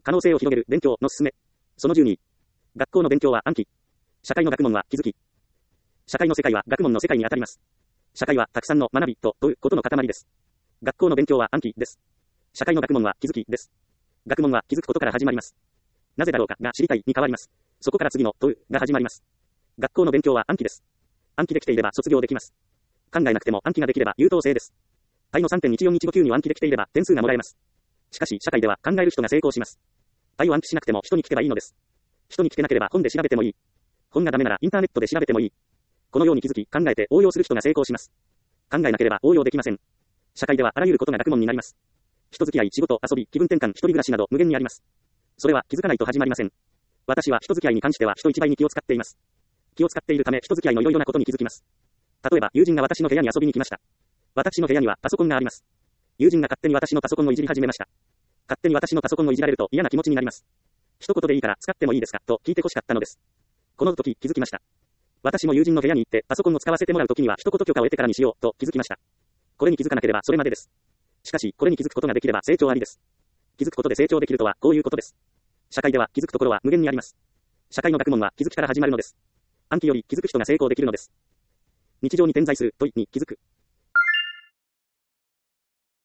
可能性を広げる勉強の勧め。その12。学校の勉強は暗記。社会の学問は気づき。社会の世界は学問の世界にあたります。社会はたくさんの学びと問うことの塊です。学校の勉強は暗記です。社会の学問は気づきです。学問は気づくことから始まります。なぜだろうかが知りたいに変わります。そこから次の問うが始まります。学校の勉強は暗記です。暗記できていれば卒業できます。考えなくても暗記ができれば優等生です。タイの 3.1415 級に暗記できていれば点数がもらえます。しかし社会では考える人が成功します。タイを暗記しなくても人に聞けばいいのです。人に聞けなければ本で調べてもいい。本がダメならインターネットで調べてもいい。このように気づき、考えて応用する人が成功します。考えなければ応用できません。社会ではあらゆることが学問になります。人付き合い、仕事、遊び、気分転換、一人暮らしなど無限にあります。それは気づかないと始まりません。私は人付き合いに関しては人一倍に気を使っています。気を使っているため人付き合いのいろいろなことに気づきます。例えば友人が私の部屋に遊びに来ました。私の部屋にはパソコンがあります。友人が勝手に私のパソコンをいじり始めました。勝手に私のパソコンをいじられると嫌な気持ちになります。一言でいいから使ってもいいですかと聞いて欲しかったのです。この時気づきました。私も友人の部屋に行ってパソコンを使わせてもらう時には一言許可を得てからにしようと気づきました。これに気づかなければそれまでです。しかしこれに気づくことができれば成長ありです。気づくことで成長できるとはこういうことです。社会では気づくところは無限にあります。社会の学問は気づきから始まるのです。暗記より気づく人が成功できるのです。日常に点在する問いに気づく。